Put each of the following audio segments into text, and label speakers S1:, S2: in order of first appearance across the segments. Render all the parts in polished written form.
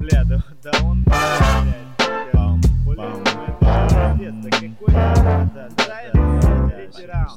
S1: Бля, да он, блядь, третий раунд.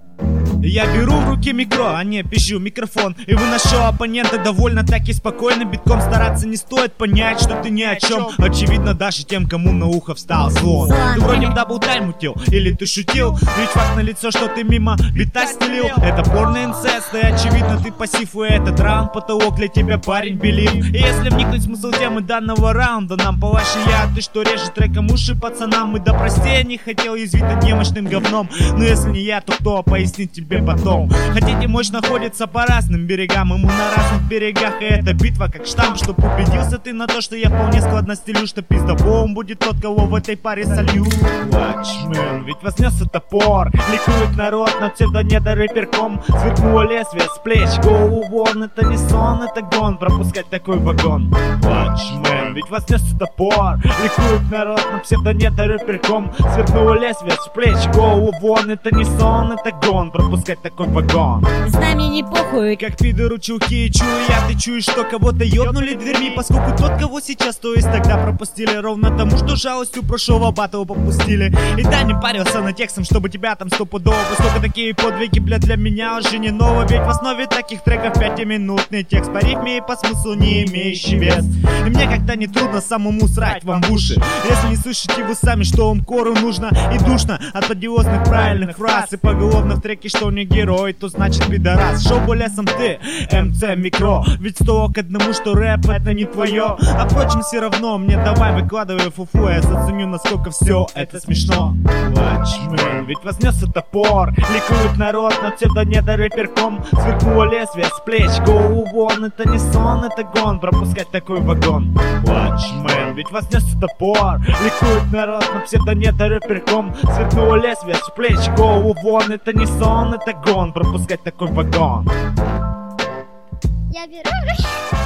S1: Я беру в руки микро, а не пизжу микрофон, и выношу оппонента довольно так и спокойно. Битком стараться не стоит, понять, что ты ни о чем. Очевидно даже тем, кому на ухо встал звон. Ты вроде в даблтайм мутил, или ты шутил? Ведь факт на лицо, что ты мимо бита стелил. Это порно инцест, и очевидно ты пассив. И этот раунд потолок для тебя, парень, белив. И если вникнуть в смысл темы данного раунда, нам по вашей ты что режет треком уши пацанам. И да прости, я не хотел язвить над немощным говном, но если не я, то кто пояснит тебе потом? Хотите, мощь находится по разным берегам, ему на разных берегах, и эта битва как штамп. Чтоб убедился ты на то, что я вполне складно стелю, что пиздобоум будет тот, кого в этой паре солью. Watchmen, ведь вознесся топор, ликует народ на псевдонеда рэперком. Сверкнуло лезвие с плеч, go won, это не сон, это гон, пропускать такой вагон. Watchmen, ведь вознесся топор, ликует народ на псевдонеда рэперком. Сверкнуло лезвие с плеч, go won, это не сон, это гон, пропускать такой вагон.
S2: С нами не похуй,
S1: как пидору чулки, чую я, ты чуешь, что кого-то ёбнули дверьми, поскольку тот, кого сейчас, то есть тогда пропустили, ровно тому, что жалостью прошлого батла попустили. И да, не парился над текстом, чтобы тебя там стопудово, поскольку такие подвиги, бля, для меня уже не ново. Ведь в основе таких треков 5-минутный текст по рифме и по смыслу не имеющий вес. И мне как-то не трудно самому срать вам в уши, если не слышите вы сами, что вам кору нужно. И душно от одиозных правильных фраз, и поголовно в треке, что не герой, то значит пидорас. Шоу более сам ты, МЦ Микро, ведь 100 к 1, что рэп это не твое. А впрочем, все равно мне давай выкладывай фуфу, я заценю, насколько все это смешно. Watchmen, ведь вознесся топор, ликует народ на псевдонеда рэперком. Сверкнуло лезвие с плеч, go won, это не сон, это гон, пропускать такой вагон. Watchmen, ведь вознесся топор, ликует народ на псевдонеда рэперком. Сверкнуло лезвие с плеч, go won, это не сон, это гон, пропускать такой вагон.
S2: я беру